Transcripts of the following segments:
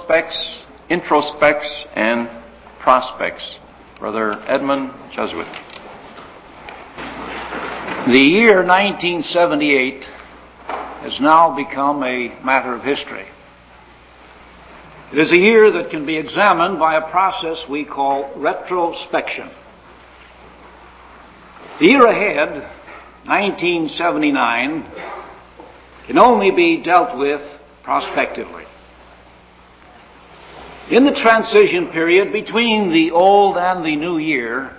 retrospects, introspects, and prospects. Brother Edmund Jesuit. The year 1978 has now become a matter of history. It is a year that can be examined by a process we call retrospection. The year ahead, 1979, can only be dealt with prospectively. In the transition period between the old and the new year,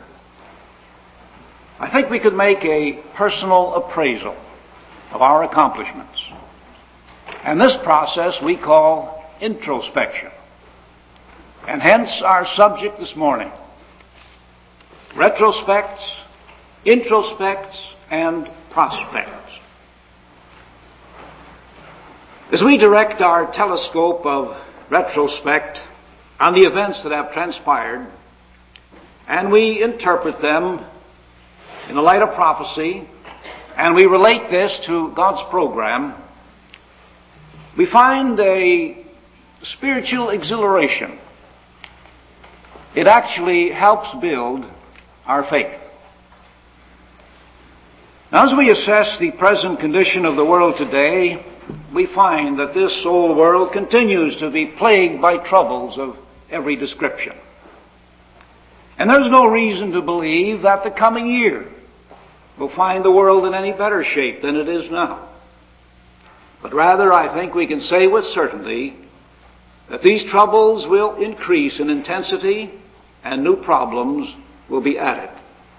I think we could make a personal appraisal of our accomplishments. And this process we call introspection. And hence our subject this morning: retrospects, introspects, and prospects. As we direct our telescope of retrospect on the events that have transpired, and we interpret them in the light of prophecy, and we relate this to God's program, we find a spiritual exhilaration. It actually helps build our faith. Now, as we assess the present condition of the world today, we find that this old world continues to be plagued by troubles of every description. And there's no reason to believe that the coming year will find the world in any better shape than it is now. But rather, I think we can say with certainty that these troubles will increase in intensity and new problems will be added.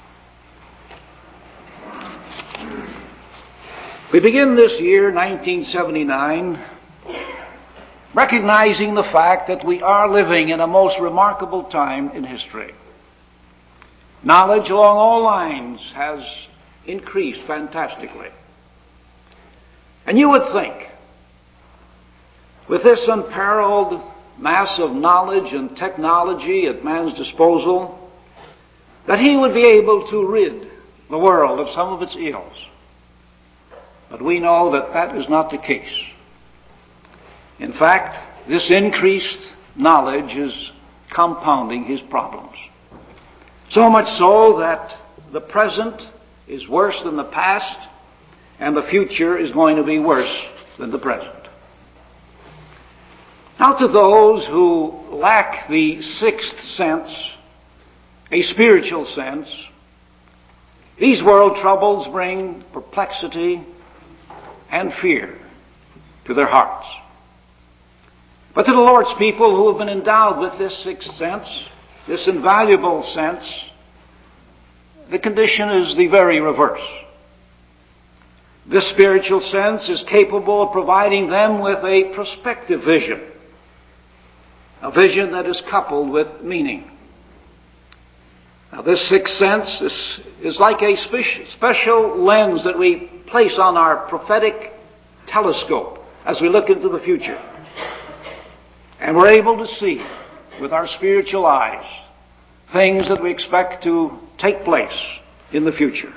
We begin this year, 1979, recognizing the fact that we are living in a most remarkable time in history. Knowledge along all lines has increased fantastically. And you would think, with this unparalleled mass of knowledge and technology at man's disposal, that he would be able to rid the world of some of its ills. But we know that that is not the case. In fact, this increased knowledge is compounding his problems. So much so that the present is worse than the past, and the future is going to be worse than the present. Now, to those who lack the sixth sense, a spiritual sense, these world troubles bring perplexity and fear to their hearts. But to the Lord's people who have been endowed with this sixth sense, this invaluable sense, the condition is the very reverse. This spiritual sense is capable of providing them with a prospective vision, a vision that is coupled with meaning. Now, this sixth sense is like a special lens that we place on our prophetic telescope as we look into the future. And we're able to see with our spiritual eyes things that we expect to take place in the future.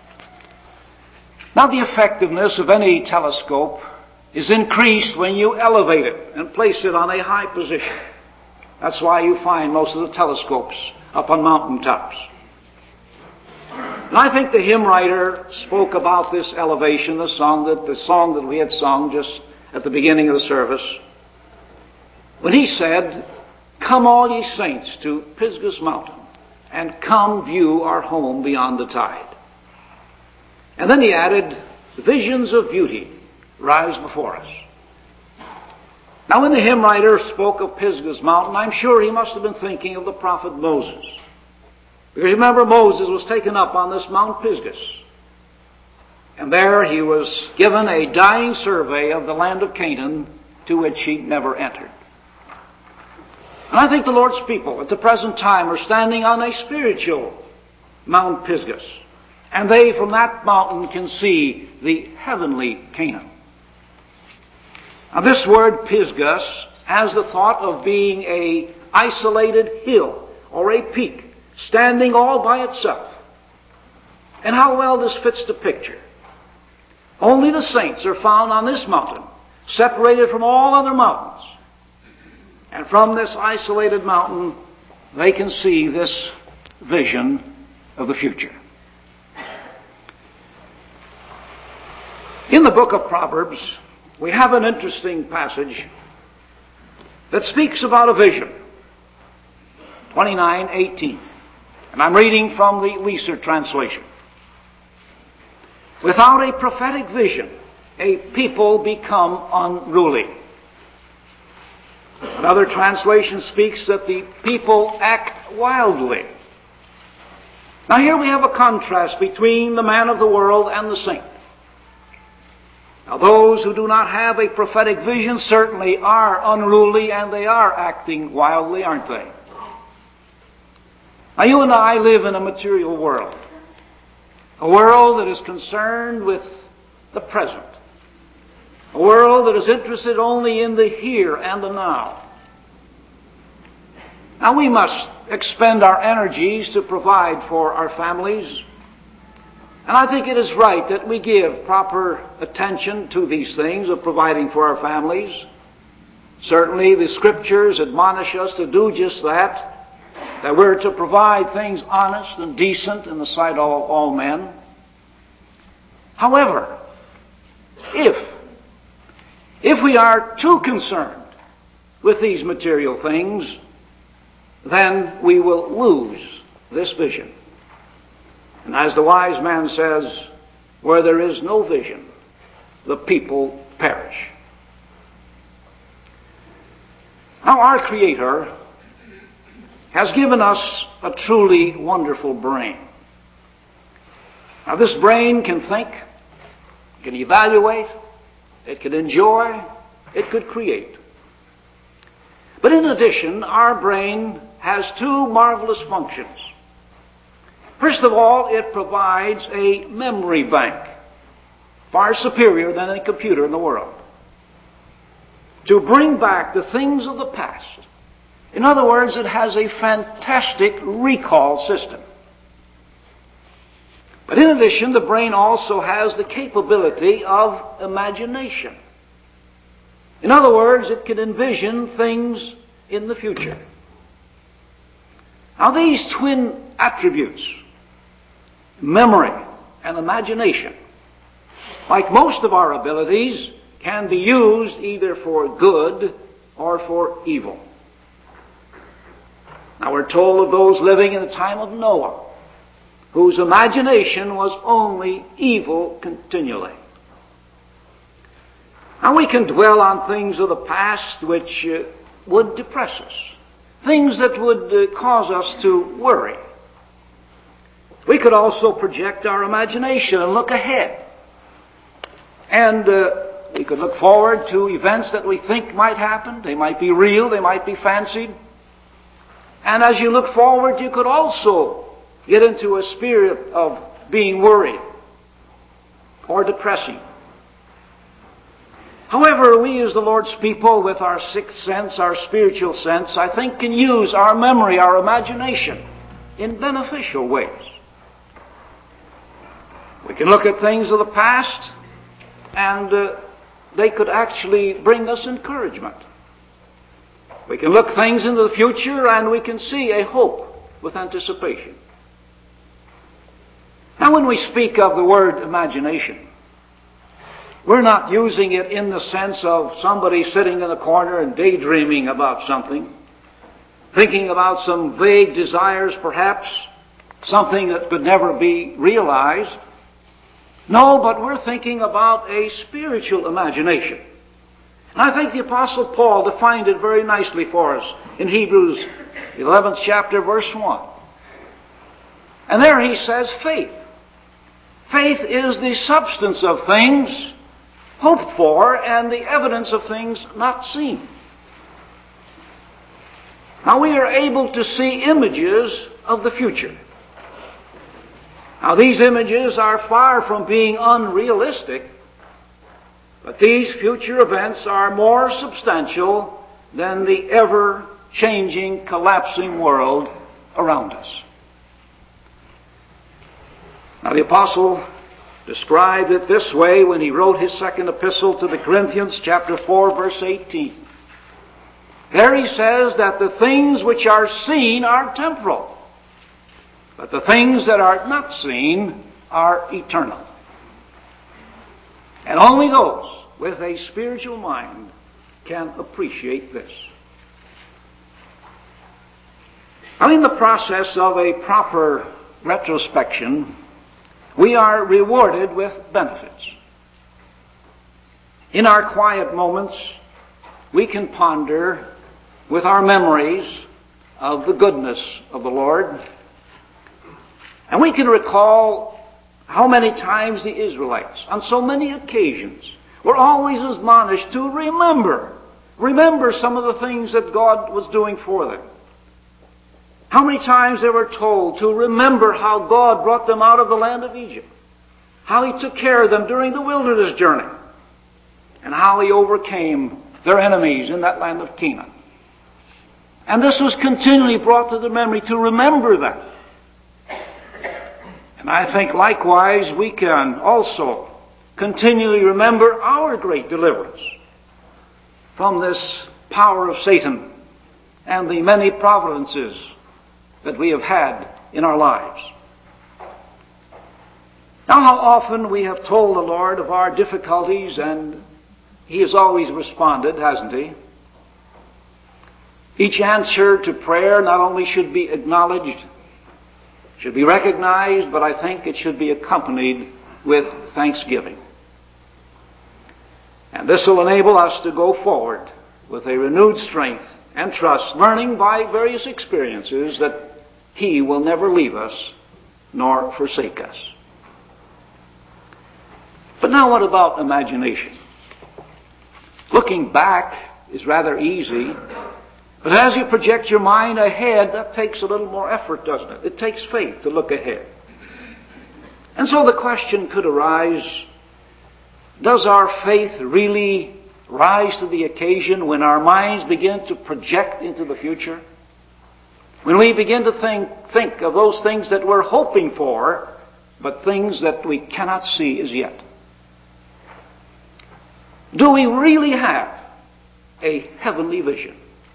Now, the effectiveness of any telescope is increased when you elevate it and place it on a high position. That's why you find most of the telescopes up on mountaintops. And I think the hymn writer spoke about this elevation, the song that we had sung just at the beginning of the service, when he said, "Come all ye saints to Pisgah's mountain, and come view our home beyond the tide." And then he added, "Visions of beauty rise before us." Now, when the hymn writer spoke of Pisgah's mountain, I'm sure he must have been thinking of the prophet Moses. Because remember, Moses was taken up on this Mount Pisgah. And there he was given a dying survey of the land of Canaan, to which he never entered. And I think the Lord's people at the present time are standing on a spiritual Mount Pisgah. And they from that mountain can see the heavenly Canaan. Now, this word Pisgah has the thought of being an isolated hill or a peak standing all by itself. And how well this fits the picture. Only the saints are found on this mountain, separated from all other mountains. And And from this isolated mountain, they can see this vision of the future. In the book of Proverbs, we have an interesting passage that speaks about a vision. 29:18. And I'm reading from the Weiser translation. Without a prophetic vision, a people become unruly. Another translation speaks that the people act wildly. Now here we have a contrast between the man of the world and the saint. Now those who do not have a prophetic vision certainly are unruly and they are acting wildly, aren't they? Now you and I live in a material world. A world that is concerned with the present. A world that is interested only in the here and the now. Now we must expend our energies to provide for our families. And I think it is right that we give proper attention to these things of providing for our families. Certainly the Scriptures admonish us to do just that we're to provide things honest and decent in the sight of all men. However, if we are too concerned with these material things, then we will lose this vision. And as the wise man says, where there is no vision, the people perish. Now our Creator has given us a truly wonderful brain. Now this brain can think, it can evaluate, it can enjoy, it could create. But in addition, our brain has two marvelous functions. First of all, it provides a memory bank, far superior than any computer in the world, to bring back the things of the past. In other words, it has a fantastic recall system. But in addition, the brain also has the capability of imagination. In other words, it can envision things in the future. Now these twin attributes, memory and imagination, like most of our abilities, can be used either for good or for evil. Now we're told of those living in the time of Noah, whose imagination was only evil continually. Now we can dwell on things of the past which would depress us, things that would cause us to worry. We could also project our imagination and look ahead. And we could look forward to events that we think might happen. They might be real, they might be fancied. And as you look forward, you could also get into a spirit of being worried or depressing. However, we as the Lord's people, with our sixth sense, our spiritual sense, I think can use our memory, our imagination, in beneficial ways. We can look at things of the past, and they could actually bring us encouragement. We can look things into the future, and we can see a hope with anticipation. Now, when we speak of the word imagination, we're not using it in the sense of somebody sitting in a corner and daydreaming about something, thinking about some vague desires, perhaps, something that could never be realized. No, but we're thinking about a spiritual imagination. And I think the Apostle Paul defined it very nicely for us in Hebrews 11th chapter, verse 1. And there he says, faith. Faith is the substance of things hoped for and the evidence of things not seen. Now we are able to see images of the future. Now these images are far from being unrealistic, but these future events are more substantial than the ever-changing, collapsing world around us. Now the apostle described it this way when he wrote his second epistle to the Corinthians, chapter 4, verse 18. There he says that the things which are seen are temporal, but the things that are not seen are eternal. And only those with a spiritual mind can appreciate this. Now, in the process of a proper retrospection, we are rewarded with benefits. In our quiet moments, we can ponder with our memories of the goodness of the Lord, and we can recall how many times the Israelites, on so many occasions, were always admonished to remember some of the things that God was doing for them. How many times they were told to remember how God brought them out of the land of Egypt, how He took care of them during the wilderness journey, and how He overcame their enemies in that land of Canaan. And this was continually brought to the memory to remember that. And I think likewise we can also continually remember our great deliverance from this power of Satan and the many providences that we have had in our lives. Now, how often we have told the Lord of our difficulties, and He has always responded, hasn't He? Each answer to prayer not only should be acknowledged, should be recognized, but I think it should be accompanied with thanksgiving. And this will enable us to go forward with a renewed strength and trust, learning by various experiences that He will never leave us nor forsake us. But now what about imagination? Looking back is rather easy, but as you project your mind ahead, that takes a little more effort, doesn't it? It takes faith to look ahead. And so the question could arise, does our faith really rise to the occasion when our minds begin to project into the future? When we begin to think of those things that we're hoping for, but things that we cannot see as yet? Do we really have a heavenly vision?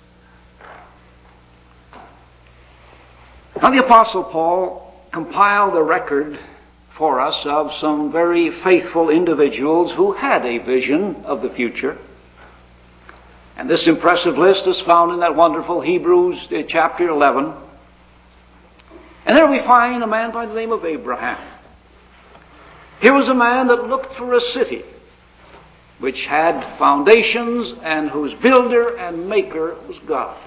Now, the Apostle Paul compiled a record for us of some very faithful individuals who had a vision of the future. And this impressive list is found in that wonderful Hebrews chapter 11. And there we find a man by the name of Abraham. Here was a man that looked for a city which had foundations and whose builder and maker was God.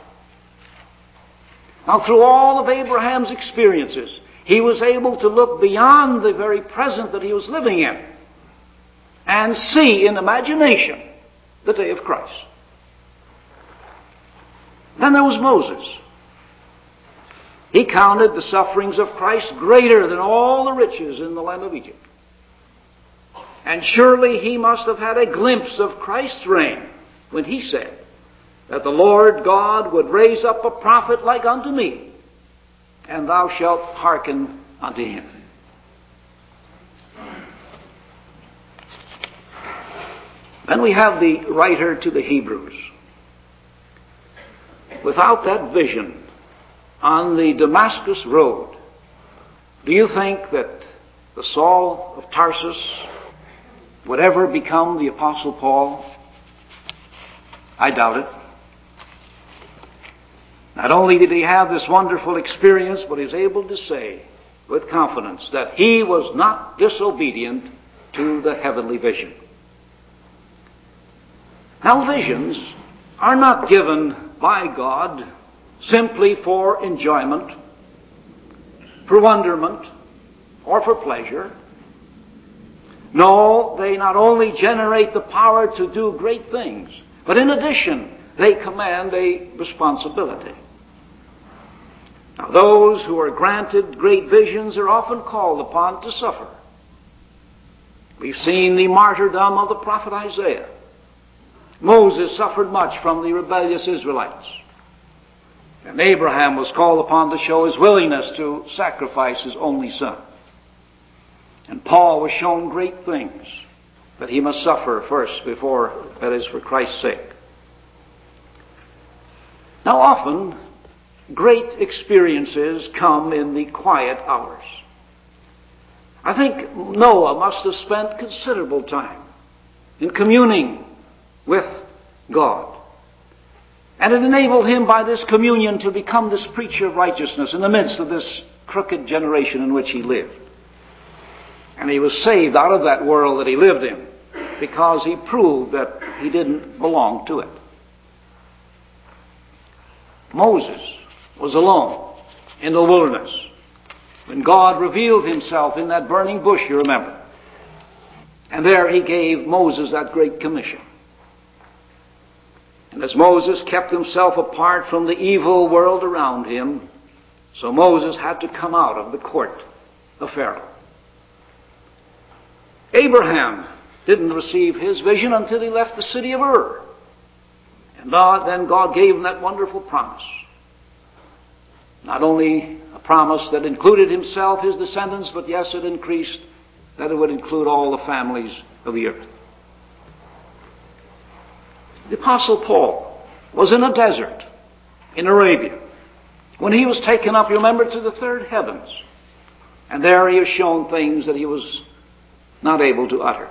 Now, through all of Abraham's experiences, he was able to look beyond the very present that he was living in and see in imagination the day of Christ. Then there was Moses. He counted the sufferings of Christ greater than all the riches in the land of Egypt. And surely he must have had a glimpse of Christ's reign when he said that the Lord God would raise up a prophet like unto me, and thou shalt hearken unto him. Then we have the writer to the Hebrews. Without that vision on the Damascus road, do you think that the Saul of Tarsus would ever become the Apostle Paul? I doubt it. Not only did he have this wonderful experience, but he was able to say with confidence that he was not disobedient to the heavenly vision. Now, visions are not given by God simply for enjoyment, for wonderment, or for pleasure. No, they not only generate the power to do great things, but in addition, they command a responsibility. Now, those who are granted great visions are often called upon to suffer. We've seen the martyrdom of the prophet Isaiah. Moses suffered much from the rebellious Israelites. And Abraham was called upon to show his willingness to sacrifice his only son. And Paul was shown great things that he must suffer first before, that is, for Christ's sake. Now often, great experiences come in the quiet hours. I think Noah must have spent considerable time in communing with God. And it enabled him by this communion to become this preacher of righteousness in the midst of this crooked generation in which he lived. And he was saved out of that world that he lived in because he proved that he didn't belong to it. Moses was alone in the wilderness when God revealed himself in that burning bush, you remember. And there he gave Moses that great commission. And as Moses kept himself apart from the evil world around him, so Moses had to come out of the court of Pharaoh. Abraham didn't receive his vision until he left the city of Ur. And then God gave him that wonderful promise. Not only a promise that included himself, his descendants, but yes, it increased that it would include all the families of the earth. The Apostle Paul was in a desert in Arabia when he was taken up, you remember, to the third heavens. And there he was shown things that he was not able to utter.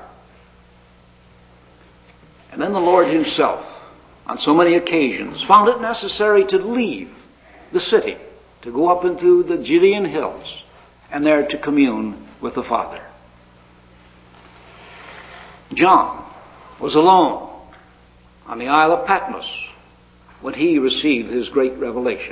And then the Lord himself, on so many occasions, found it necessary to leave the city, to go up into the Judean hills, and there to commune with the Father. John was alone on the Isle of Patmos when he received his great revelation.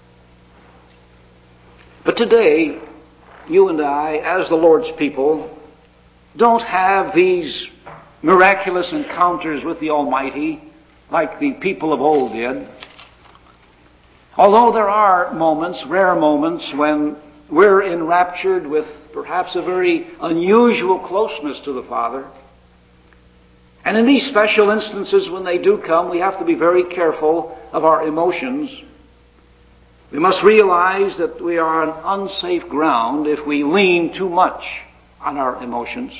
But today, you and I, as the Lord's people, don't have these miraculous encounters with the Almighty like the people of old did. Although there are moments, rare moments, when we're enraptured with perhaps a very unusual closeness to the Father. And in these special instances, when they do come, we have to be very careful of our emotions. We must realize that we are on unsafe ground if we lean too much on our emotions.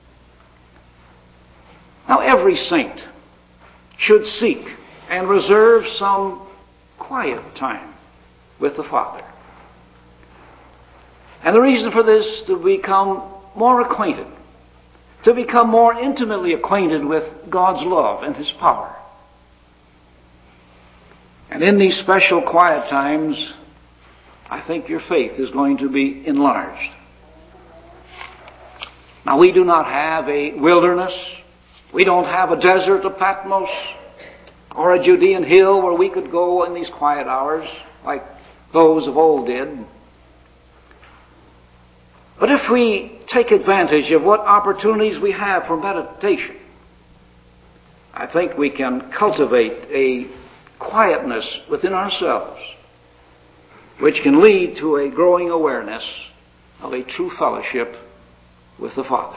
Now, every saint should seek and reserve some quiet time with the Father. And the reason for this, to become more acquainted, to become more intimately acquainted with God's love and His power. And in these special quiet times, I think your faith is going to be enlarged. Now, we do not have a wilderness. We don't have a desert of Patmos or a Judean hill where we could go in these quiet hours like those of old did. But if we take advantage of what opportunities we have for meditation, I think we can cultivate a quietness within ourselves which can lead to a growing awareness of a true fellowship with the Father.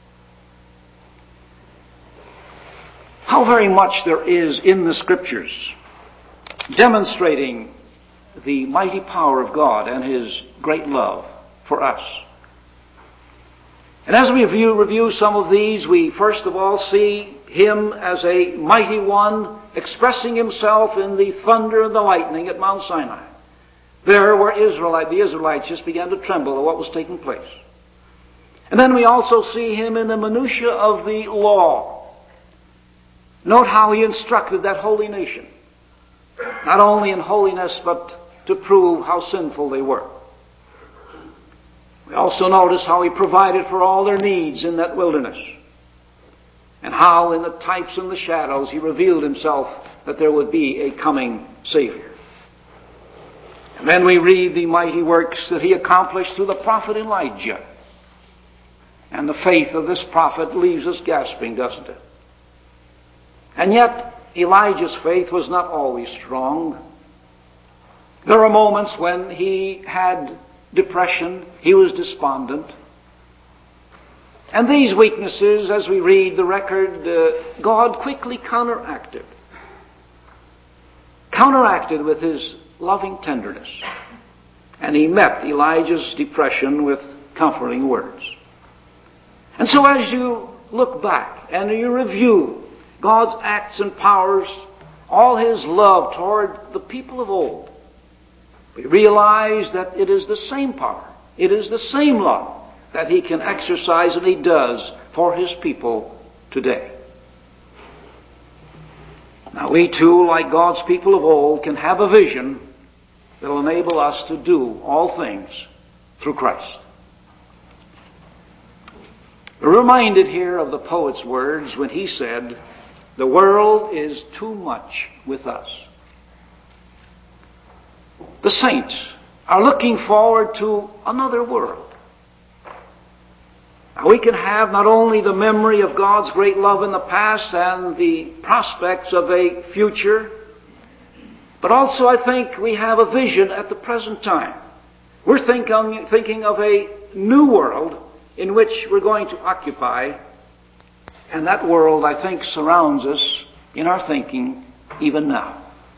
How very much there is in the Scriptures demonstrating the mighty power of God and His great love for us. And as we review some of these, we first of all see Him as a mighty one expressing Himself in the thunder and the lightning at Mount Sinai. There where the Israelites just began to tremble at what was taking place. And then we also see Him in the minutiae of the law. Note how He instructed that holy nation, not only in holiness, but to prove how sinful they were. We also notice how He provided for all their needs in that wilderness, and how in the types and the shadows He revealed Himself that there would be a coming Savior. And then we read the mighty works that He accomplished through the prophet Elijah. And the faith of this prophet leaves us gasping, doesn't it? And yet, Elijah's faith was not always strong. There were moments when he had depression, he was despondent. And these weaknesses, as we read the record, God quickly counteracted. Counteracted with His loving tenderness. And He met Elijah's depression with comforting words. And so as you look back and you review God's acts and powers all His love toward the people of old, we realize that it is the same power, it is the same love that He can exercise, and He does for His people today. Now we too, like God's people of old, can have a vision that will enable us to do all things through Christ. We're reminded here of the poet's words when he said, "The world is too much with us." The saints are looking forward to another world. Now, we can have not only the memory of God's great love in the past and the prospects of a future, but also I think we have a vision at the present time. We're thinking of a new world in which we're going to occupy, and that world, I think, surrounds us in our thinking even now.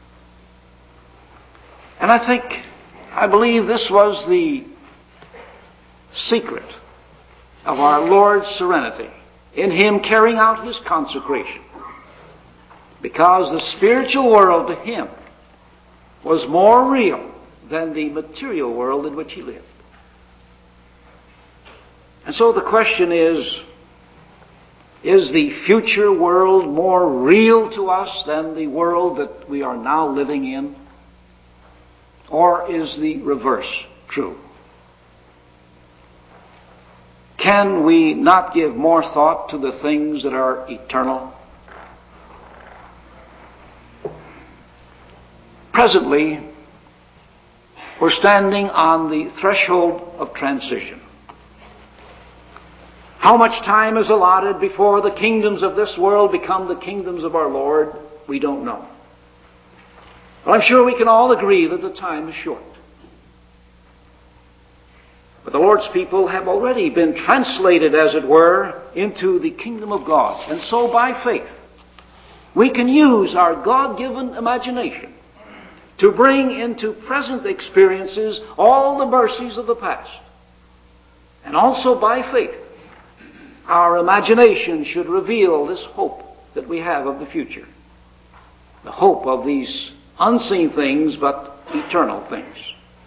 And I believe this was the secret of our Lord's serenity in Him carrying out His consecration. Because the spiritual world to Him was more real than the material world in which He lived. And so the question is the future world more real to us than the world that we are now living in? Or is the reverse true? Can we not give more thought to the things that are eternal? Presently, we're standing on the threshold of transition. How much time is allotted before the kingdoms of this world become the kingdoms of our Lord? We don't know. But I'm sure we can all agree that the time is short. But the Lord's people have already been translated, as it were, into the kingdom of God. And so by faith, we can use our God-given imagination to bring into present experiences all the mercies of the past. And also by faith, our imagination should reveal this hope that we have of the future. The hope of these unseen things, but eternal things.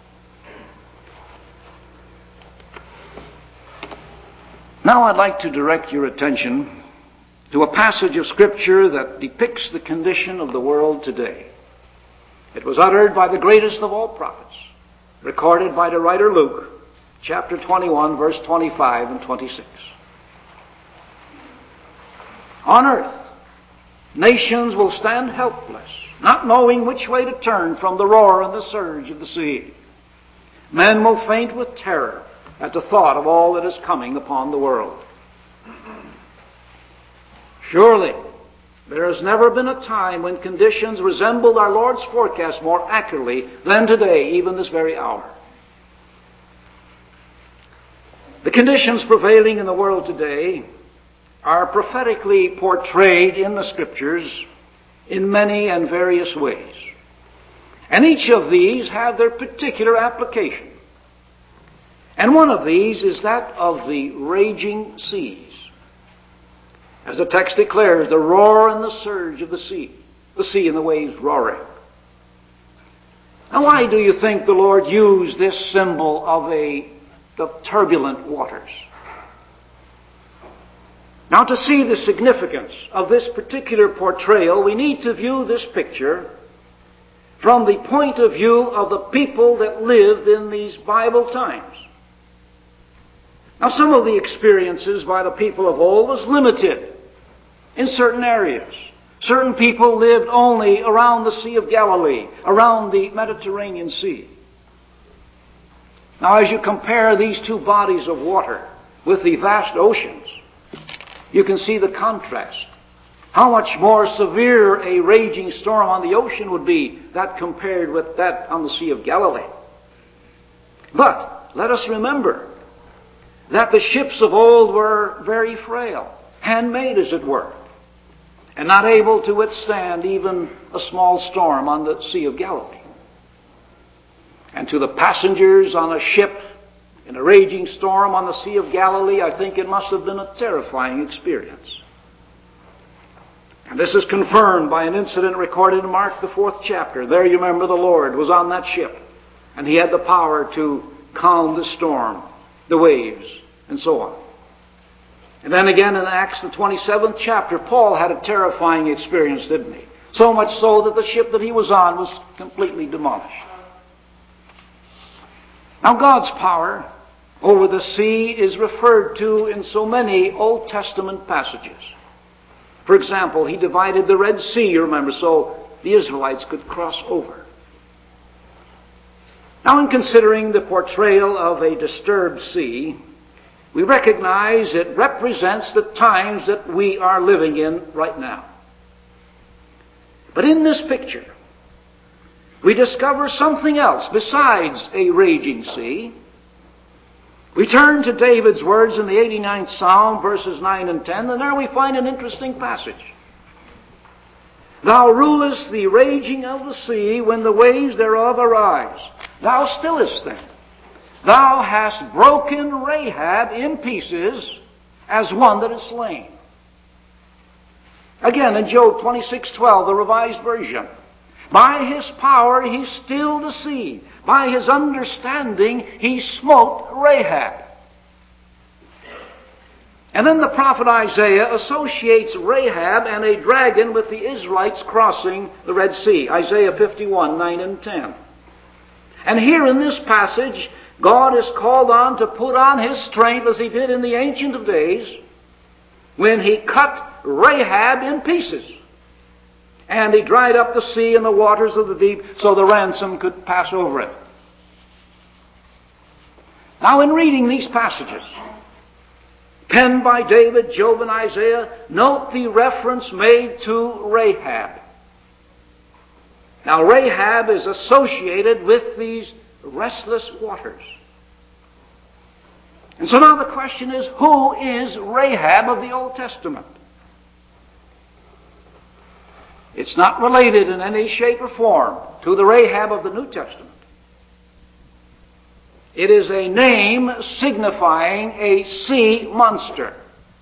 Now I'd like to direct your attention to a passage of Scripture that depicts the condition of the world today. It was uttered by the greatest of all prophets, recorded by the writer Luke, chapter 21, verse 25 and 26. On earth, nations will stand helpless, not knowing which way to turn from the roar and the surge of the sea. Men will faint with terror at the thought of all that is coming upon the world. Surely, there has never been a time when conditions resembled our Lord's forecast more accurately than today, even this very hour. The conditions prevailing in the world today are prophetically portrayed in the Scriptures in many and various ways. And each of these have their particular application. And one of these is that of the raging seas. As the text declares, the roar and the surge of the sea and the waves roaring. Now why do you think the Lord used this symbol of turbulent waters? Now, to see the significance of this particular portrayal, we need to view this picture from the point of view of the people that lived in these Bible times. Now, some of the experiences by the people of old was limited in certain areas. Certain people lived only around the Sea of Galilee, around the Mediterranean Sea. Now, as you compare these two bodies of water with the vast oceans, you can see the contrast. How much more severe a raging storm on the ocean would be that compared with that on the Sea of Galilee. But let us remember that the ships of old were very frail, handmade as it were, and not able to withstand even a small storm on the Sea of Galilee. And to the passengers on a ship in a raging storm on the Sea of Galilee, I think it must have been a terrifying experience. And this is confirmed by an incident recorded in Mark, the 4th chapter. There you remember the Lord was on that ship, and He had the power to calm the storm, the waves, and so on. And then again in Acts, the 27th chapter, Paul had a terrifying experience, didn't he? So much so that the ship that he was on was completely demolished. Now God's power over the sea is referred to in so many Old Testament passages. For example, He divided the Red Sea, you remember, so the Israelites could cross over. Now in considering the portrayal of a disturbed sea, we recognize it represents the times that we are living in right now. But in this picture, we discover something else besides a raging sea. We turn to David's words in the 89th Psalm, verses 9 and 10, and there we find an interesting passage. Thou rulest the raging of the sea when the waves thereof arise. Thou stillest them. Thou hast broken Rahab in pieces as one that is slain. Again, in Job 26:12, the Revised Version. By His power He stilled the sea. By His understanding He smote Rahab. And then the prophet Isaiah associates Rahab and a dragon with the Israelites crossing the Red Sea. Isaiah 51, 9 and 10. And here in this passage, God is called on to put on His strength as He did in the Ancient of Days when He cut Rahab in pieces. And He dried up the sea and the waters of the deep so the ransom could pass over it. Now in reading these passages, penned by David, Job, and Isaiah, note the reference made to Rahab. Now Rahab is associated with these restless waters. And so now the question is, who is Rahab of the Old Testament? It's not related in any shape or form to the Rahab of the New Testament. It is a name signifying a sea monster.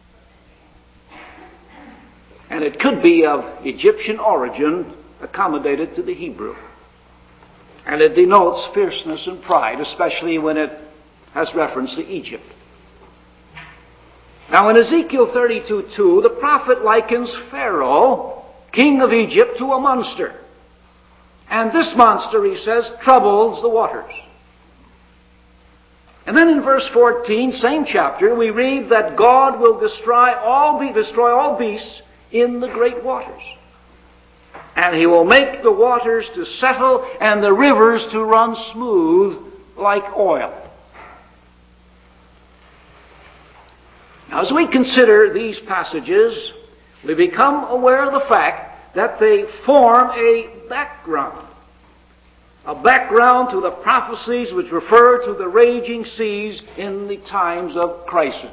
And it could be of Egyptian origin, accommodated to the Hebrew. And it denotes fierceness and pride, especially when it has reference to Egypt. Now in Ezekiel 32:2, the prophet likens Pharaoh, king of Egypt, to a monster. And this monster, he says, troubles the waters. And then in verse 14, same chapter, we read that God will destroy all beasts in the great waters. And He will make the waters to settle and the rivers to run smooth like oil. Now as we consider these passages, we become aware of the fact that they form a background to the prophecies which refer to the raging seas in the times of crisis.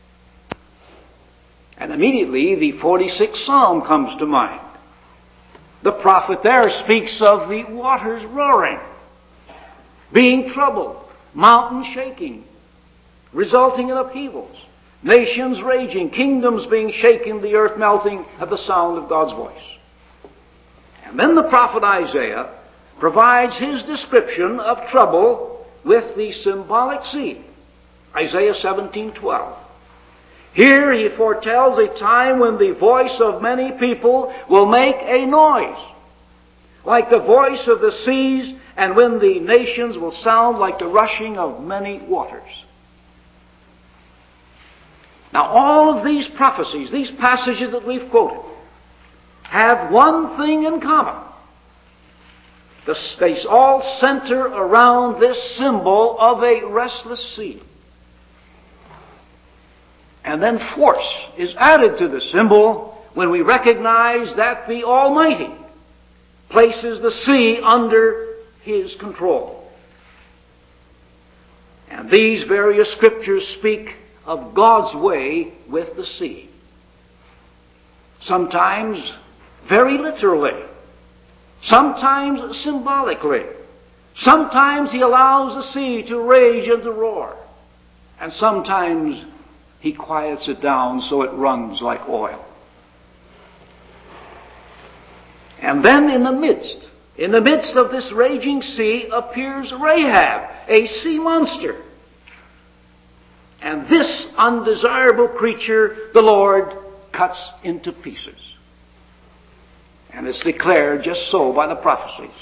And immediately the 46th Psalm comes to mind. The prophet there speaks of the waters roaring, being troubled, mountains shaking, resulting in upheavals, nations raging, kingdoms being shaken, the earth melting at the sound of God's voice. And then the prophet Isaiah provides his description of trouble with the symbolic sea. Isaiah 17:12. Here he foretells a time when the voice of many people will make a noise, like the voice of the seas, and when the nations will sound like the rushing of many waters. Now all of these prophecies, these passages that we've quoted, have one thing in common. They all center around this symbol of a restless sea. And then force is added to the symbol when we recognize that the Almighty places the sea under His control. And these various scriptures speak of God's way with the sea. Sometimes very literally. Sometimes symbolically. Sometimes He allows the sea to rage and to roar. And sometimes He quiets it down so it runs like oil. And then in the midst of this raging sea appears Rahab, a sea monster. And this undesirable creature the Lord cuts into pieces. And it's declared just so by the prophecies.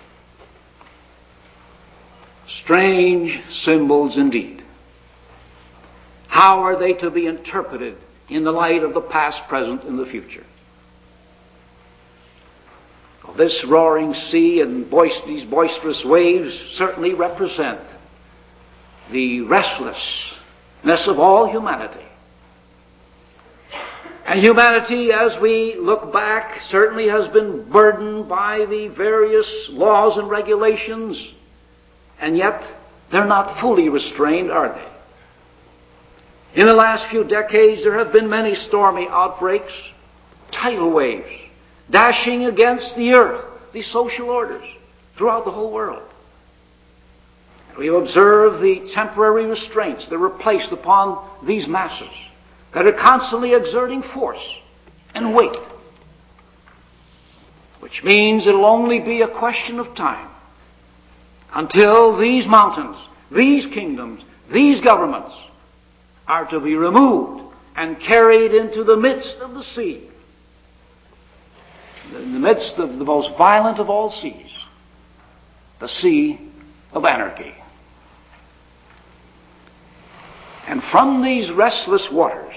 Strange symbols indeed. How are they to be interpreted in the light of the past, present, and the future? Well, this roaring sea and these boisterous waves certainly represent the restlessness of all humanity. And humanity, as we look back, certainly has been burdened by the various laws and regulations, and yet they're not fully restrained, are they? In the last few decades, there have been many stormy outbreaks, tidal waves, dashing against the earth, the social orders throughout the whole world. And we observe the temporary restraints that were placed upon these masses that are constantly exerting force and weight, which means it'll only be a question of time until these mountains, these kingdoms, these governments are to be removed and carried into the midst of the sea, in the midst of the most violent of all seas, the sea of anarchy. And from these restless waters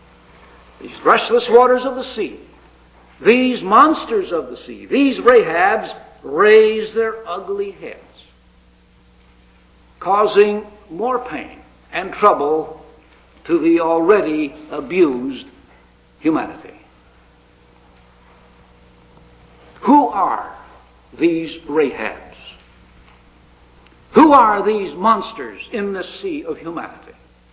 of the sea, these monsters of the sea, these Rahabs, raise their ugly heads, causing more pain and trouble to the already abused humanity. Who are these Rahabs? Who are these monsters in the sea of humanity?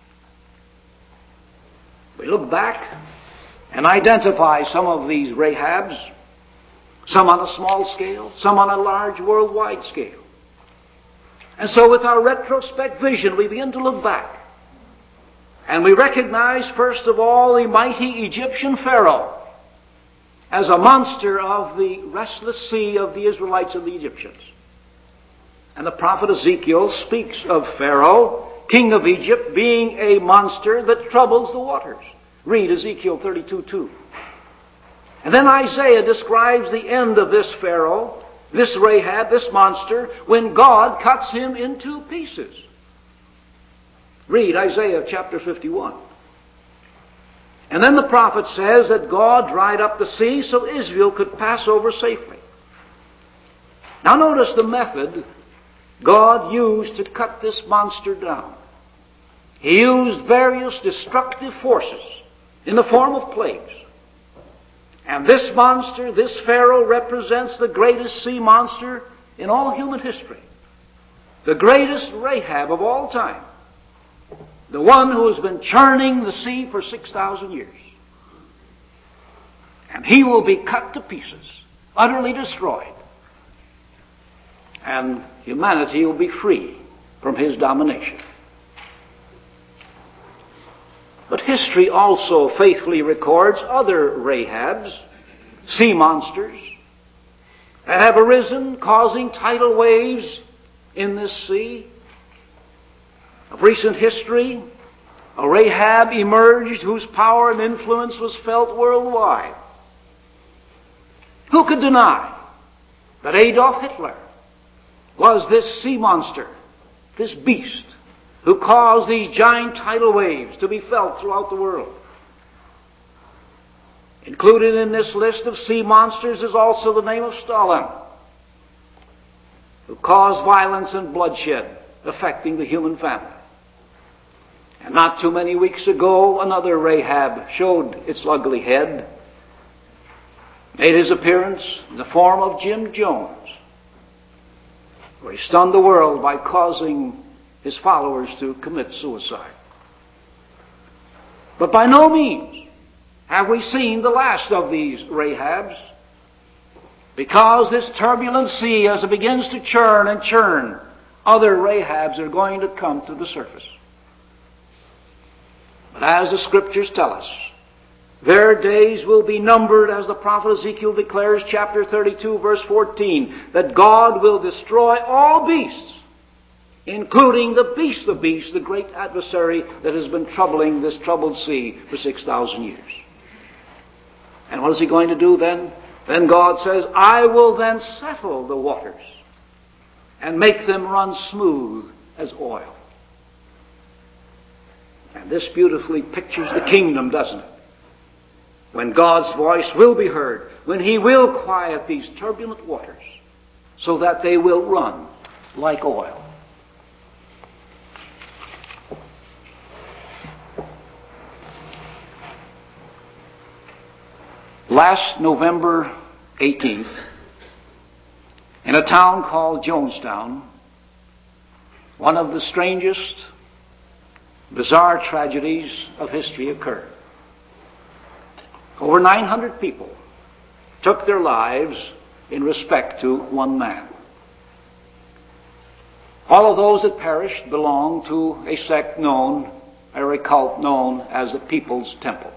We look back and identify some of these Rahabs, some on a small scale, some on a large worldwide scale. And so with our retrospect vision, we begin to look back. And we recognize, first of all, the mighty Egyptian Pharaoh as a monster of the restless sea of the Israelites and the Egyptians. And the prophet Ezekiel speaks of Pharaoh, king of Egypt, being a monster that troubles the waters. Read Ezekiel 32:2. And then Isaiah describes the end of this Pharaoh, this Rahab, this monster, when God cuts him into pieces. Read Isaiah chapter 51. And then the prophet says that God dried up the sea so Israel could pass over safely. Now notice the method God used to cut this monster down. He used various destructive forces in the form of plagues. And this monster, this Pharaoh, represents the greatest sea monster in all human history. The greatest Rahab of all time. The one who has been churning the sea for 6,000 years. And he will be cut to pieces, utterly destroyed. And humanity will be free from his domination. But history also faithfully records other Rahabs, sea monsters, that have arisen, causing tidal waves in this sea. Of recent history, a Rahab emerged whose power and influence was felt worldwide. Who could deny that Adolf Hitler was this sea monster, this beast, who caused these giant tidal waves to be felt throughout the world? Included in this list of sea monsters is also the name of Stalin, who caused violence and bloodshed affecting the human family. And not too many weeks ago, another Rahab showed its ugly head, made his appearance in the form of Jim Jones, where he stunned the world by causing his followers to commit suicide. But by no means have we seen the last of these Rahabs, because this turbulent sea, as it begins to churn and churn, other Rahabs are going to come to the surface. But as the Scriptures tell us, Their days will be numbered, as the prophet Ezekiel declares, chapter 32, verse 14, that God will destroy all beasts, including the beast of beasts, the great adversary that has been troubling this troubled sea for 6,000 years. And what is he going to do then? Then God says, I will then settle the waters and make them run smooth as oil. And this beautifully pictures the kingdom, doesn't it? When God's voice will be heard, when He will quiet these turbulent waters so that they will run like oil. Last November 18th, in a town called Jonestown, one of the strangest, bizarre tragedies of history occurred. Over 900 people took their lives in respect to one man. All of those that perished belonged to a sect known, or a cult known as the People's Temple.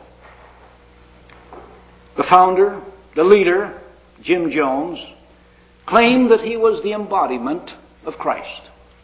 The founder, the leader, Jim Jones, claimed that he was the embodiment of Christ.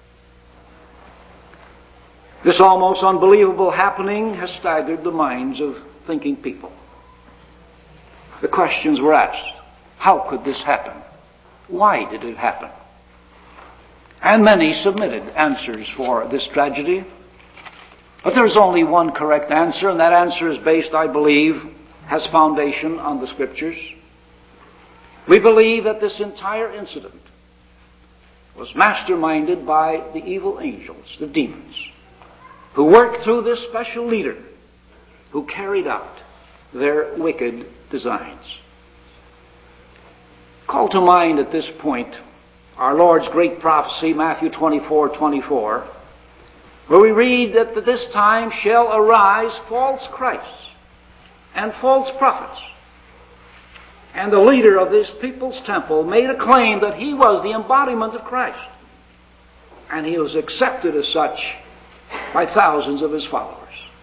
This almost unbelievable happening has staggered the minds of thinking people. The questions were asked, how could this happen? Why did it happen? And many submitted answers for this tragedy. But there's only one correct answer, and that answer is based, I believe, has foundation on the Scriptures. We believe that this entire incident was masterminded by the evil angels, the demons, who worked through this special leader who carried out their wicked designs. Call to mind at this point our Lord's great prophecy, Matthew 24:24, where we read that at this time shall arise false Christs and false prophets. And the leader of this people's temple made a claim that he was the embodiment of Christ. And he was accepted as such by thousands of his followers.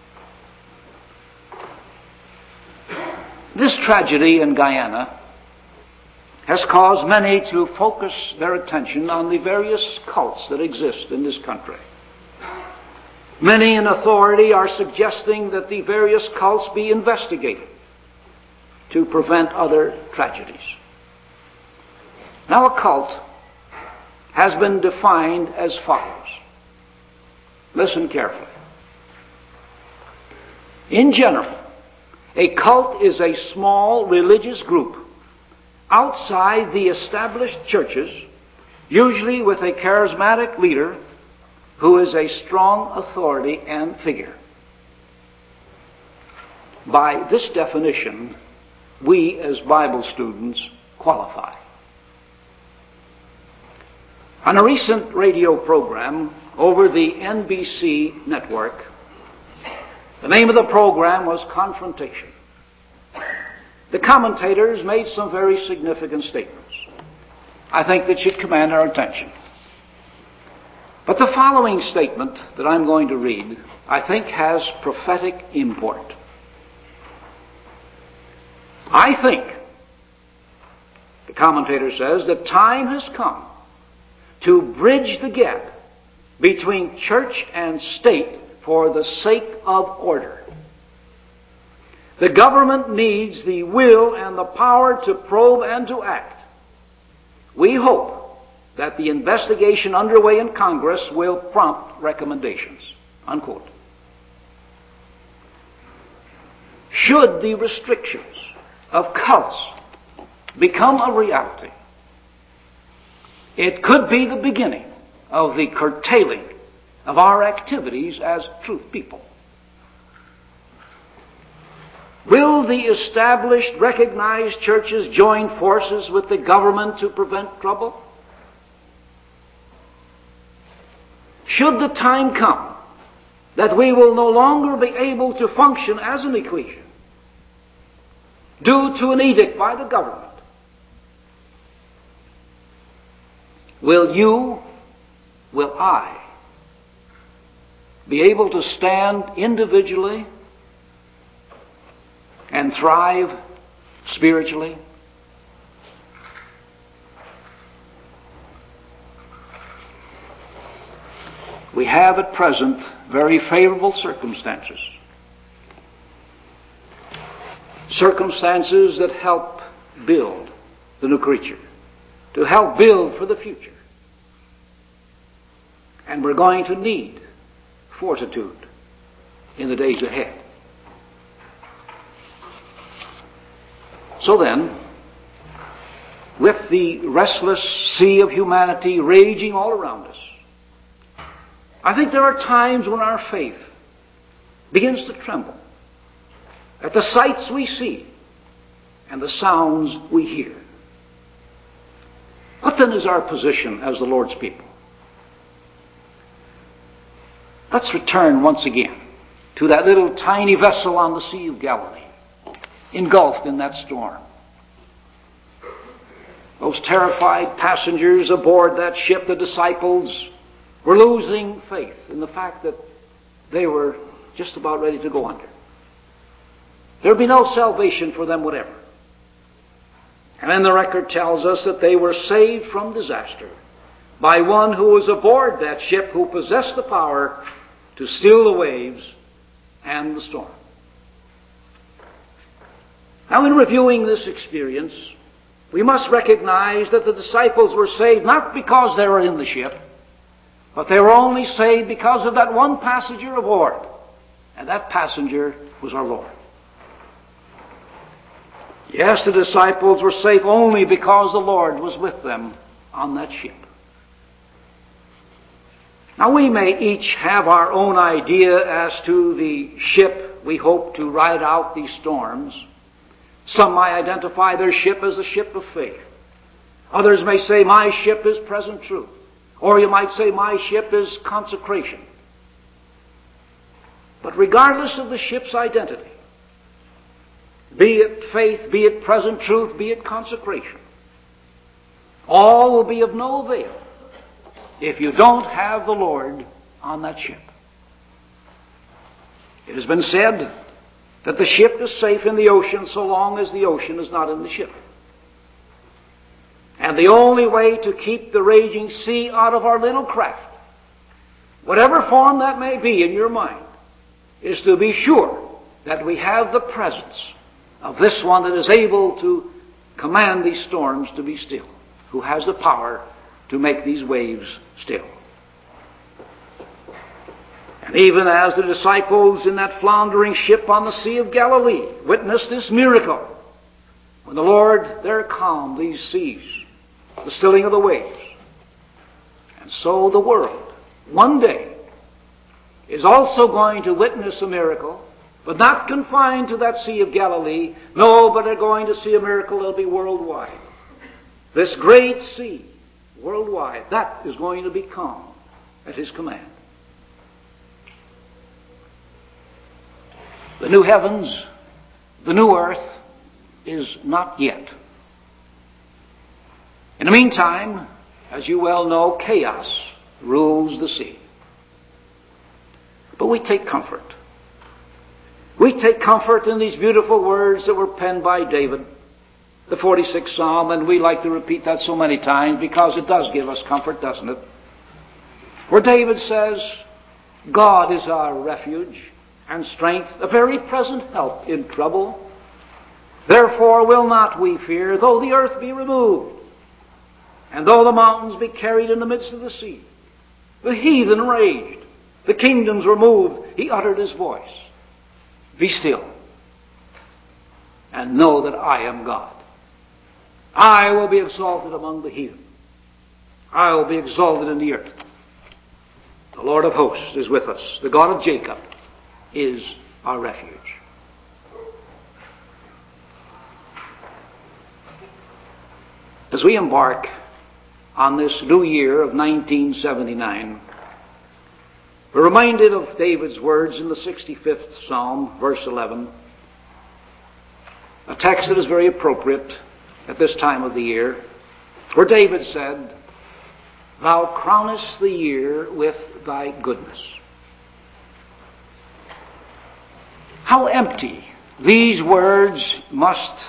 This tragedy in Guyana has caused many to focus their attention on the various cults that exist in this country. Many in authority are suggesting that the various cults be investigated to prevent other tragedies. Now, a cult has been defined as follows. Listen carefully. In general, a cult is a small religious group outside the established churches, usually with a charismatic leader who is a strong authority and figure. By this definition, we as Bible students qualify. On a recent radio program over the NBC network, the name of the program was Confrontation. The commentators made some very significant statements, I think, that should command our attention. But the following statement that I'm going to read, I think, has prophetic import. I think, the commentator says, that time has come to bridge the gap between church and state for the sake of order. The government needs the will and the power to probe and to act. We hope that the investigation underway in Congress will prompt recommendations. Unquote. Should the restrictions of cults become a reality, it could be the beginning of the curtailing of our activities as truth people. Will the established, recognized churches join forces with the government to prevent trouble? Should the time come that we will no longer be able to function as an ecclesia due to an edict by the government, will I be able to stand individually and thrive spiritually? We have at present very favorable circumstances. Circumstances that help build the new creature, to help build for the future. And we're going to need fortitude in the days ahead. So then, with the restless sea of humanity raging all around us, I think there are times when our faith begins to tremble at the sights we see and the sounds we hear. What then is our position as the Lord's people? Let's return once again to that little tiny vessel on the Sea of Galilee, engulfed in that storm. Those terrified passengers aboard that ship, the disciples, were losing faith in the fact that they were just about ready to go under. There would be no salvation for them whatever. And then the record tells us that they were saved from disaster by one who was aboard that ship, who possessed the power to still the waves and the storm. Now, in reviewing this experience, we must recognize that the disciples were saved not because they were in the ship, but they were only saved because of that one passenger aboard. And that passenger was our Lord. Yes, the disciples were safe only because the Lord was with them on that ship. Now, we may each have our own idea as to the ship we hope to ride out these storms. Some might identify their ship as the ship of faith. Others may say, my ship is present truth. Or you might say, my ship is consecration. But regardless of the ship's identity, be it faith, be it present truth, be it consecration, all will be of no avail if you don't have the Lord on that ship. It has been said that the ship is safe in the ocean so long as the ocean is not in the ship. And the only way to keep the raging sea out of our little craft, whatever form that may be in your mind, is to be sure that we have the presence of this one that is able to command these storms to be still, who has the power to make these waves still. And even as the disciples in that floundering ship on the Sea of Galilee witnessed this miracle, when the Lord there calmed these seas, the stilling of the waves, and so the world one day is also going to witness a miracle, but not confined to that Sea of Galilee. No, but they're going to see a miracle that'll be worldwide. This great sea, worldwide, that is going to be calm at His command. The new heavens, the new earth is not yet. In the meantime, as you well know, chaos rules the sea. But we take comfort. We take comfort in these beautiful words that were penned by David, the 46th Psalm, and we like to repeat that so many times because it does give us comfort, doesn't it? Where David says, God is our refuge and strength, a very present help in trouble. Therefore will not we fear, though the earth be removed, and though the mountains be carried in the midst of the sea. The heathen raged, the kingdoms were moved. He uttered His voice. Be still, and know that I am God. I will be exalted among the heathen. I will be exalted in the earth. The Lord of hosts is with us. The God of Jacob is our refuge. As we embark on this new year of 1979, we're reminded of David's words in the 65th Psalm, verse 11, a text that is very appropriate at this time of the year, where David said, Thou crownest the year with Thy goodness. How empty These words must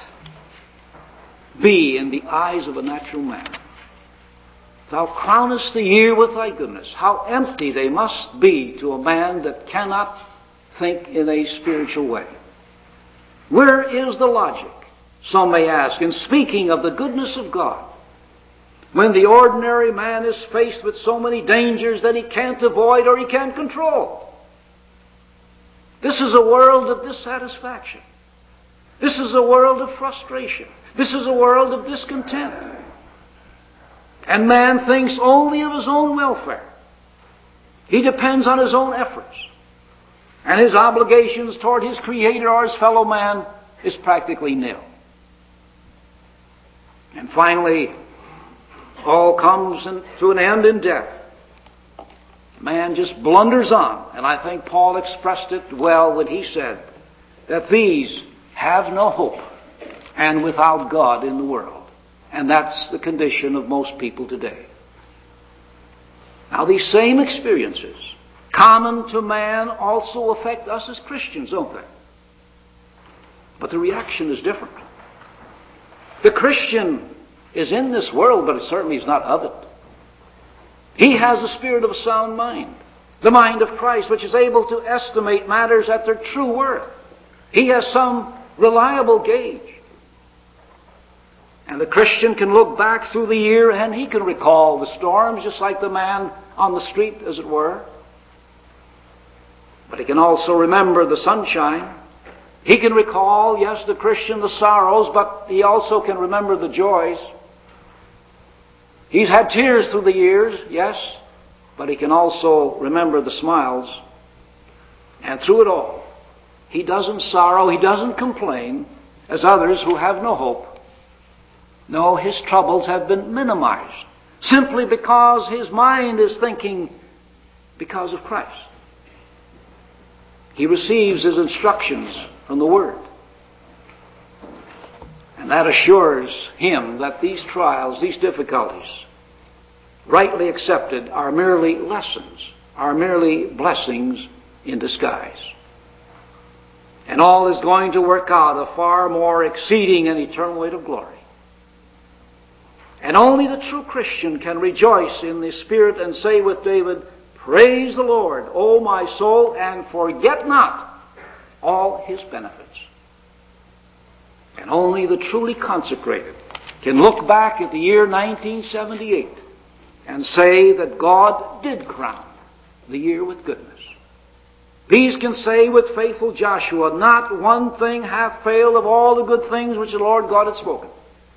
be in the eyes of a natural man. Thou crownest the year with thy goodness. How empty they must be to a man that cannot think in a spiritual way. Where is the logic, some may ask, in speaking of the goodness of God, when the ordinary man is faced with so many dangers that he can't avoid or he can't control? This is a world of dissatisfaction. This is a world of frustration. This is a world of discontent. And man thinks only of his own welfare. He depends on his own efforts. And his obligations toward his Creator or his fellow man is practically nil. And finally, all comes to an end in death. Man just blunders on. And I think Paul expressed it well when he said that these have no hope and without God in the world. And that's the condition of most people today. Now, these same experiences, common to man, also affect us as Christians, don't they? But the reaction is different. The Christian is in this world, but it certainly is not of it. He has the spirit of a sound mind, the mind of Christ, which is able to estimate matters at their true worth. He has some reliable gauge. And the Christian can look back through the year and he can recall the storms just like the man on the street, as it were. But he can also remember the sunshine. He can recall, yes, the Christian, the sorrows, but he also can remember the joys. He's had tears through the years, yes, but he can also remember the smiles. And through it all, he doesn't sorrow, he doesn't complain, as others who have no hope. No, his troubles have been minimized, simply because his mind is thinking because of Christ. He receives his instructions from the Word. And that assures him that these trials, these difficulties, rightly accepted, are merely lessons, are merely blessings in disguise. And all is going to work out a far more exceeding and eternal weight of glory. And only the true Christian can rejoice in the Spirit and say with David, Praise the Lord, O my soul, and forget not all His benefits. And only the truly consecrated can look back at the year 1978 and say that God did crown the year with goodness. These can say with faithful Joshua, Not one thing hath failed of all the good things which the Lord God hath spoken.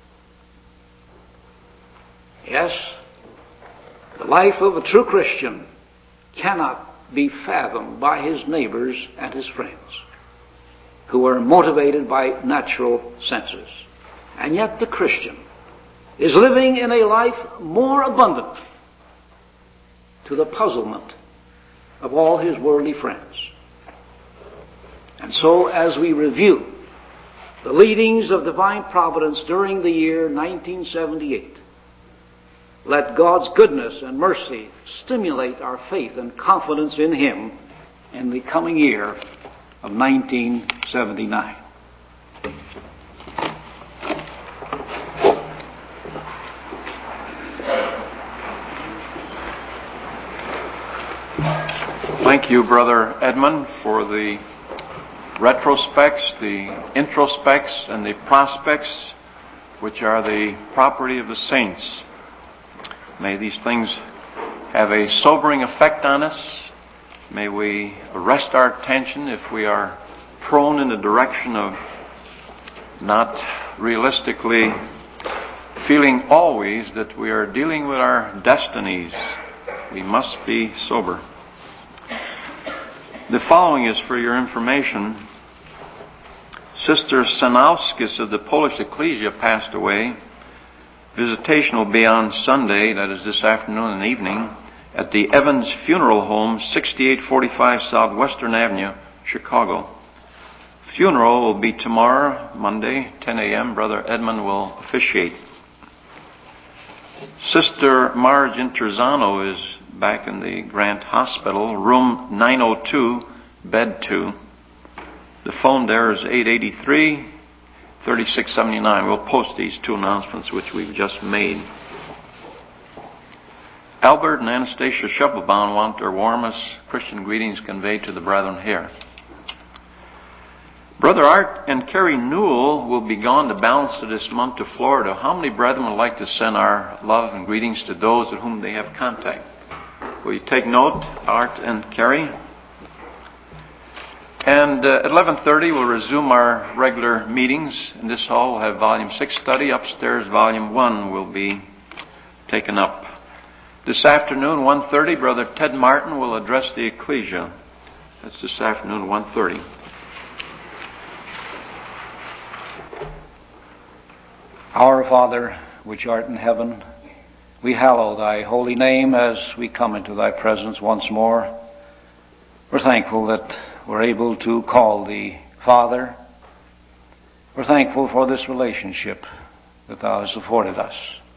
Yes, the life of a true Christian cannot be fathomed by his neighbors and his friends, who are motivated by natural senses. And yet the Christian is living in a life more abundant to the puzzlement of all his worldly friends. And so as we review the leadings of divine providence during the year 1978, let God's goodness and mercy stimulate our faith and confidence in Him in the coming year of 1979. Thank you, Brother Edmund, for the retrospects, the introspects, and the prospects, which are the property of the saints. May these things have a sobering effect on us. May we arrest our attention if we are prone in the direction of not realistically feeling always that we are dealing with our destinies. We must be sober. The following is for your information. Sister Sanowskis of the Polish Ecclesia passed away. Visitation will be on Sunday, that is this afternoon and evening, at the Evans Funeral Home, 6845 Southwestern Avenue, Chicago. Funeral will be tomorrow, Monday, 10 a.m. Brother Edmund will officiate. Sister Marge Interzano is back in the Grant Hospital, room 902, bed 2. The phone there is 883-3679. We'll post these two announcements which we've just made. Albert and Anastasia Shovelbaum want their warmest Christian greetings conveyed to the brethren here. Brother Art and Carrie Newell will be gone the balance of this month to Florida. How many brethren would like to send our love and greetings to those with whom they have contact? Will you take note, Art and Carrie? And at 11:30 we'll resume our regular meetings. In this hall we'll have Volume 6 study. Upstairs Volume 1 will be taken up. This afternoon, 1:30, Brother Ted Martin will address the ecclesia. That's this afternoon, 1:30. Our Father, which art in heaven, we hallow thy holy name as we come into thy presence once more. We're thankful that we're able to call thee Father. We're thankful for this relationship that thou hast afforded us.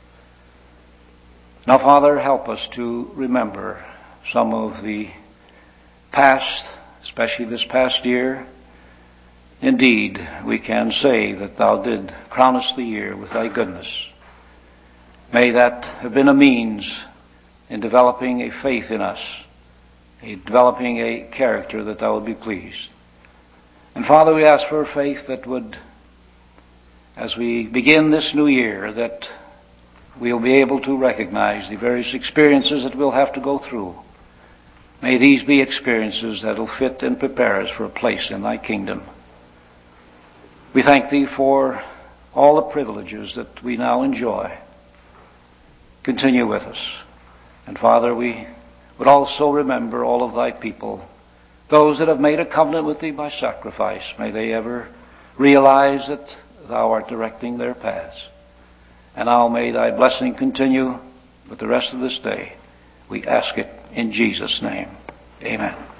Now, Father, help us to remember some of the past, especially this past year. Indeed, we can say that thou did crown us the year with thy goodness. May that have been a means in developing a faith in us, developing a character that thou would be pleased. And Father, we ask for faith that would, as we begin this new year, that we'll be able to recognize the various experiences that we'll have to go through. May these be experiences that will fit and prepare us for a place in thy kingdom. We thank thee for all the privileges that we now enjoy. Continue with us. And Father, we would also remember all of thy people, those that have made a covenant with thee by sacrifice. May they ever realize that thou art directing their paths. And now may thy blessing continue with the rest of this day. We ask it in Jesus' name. Amen.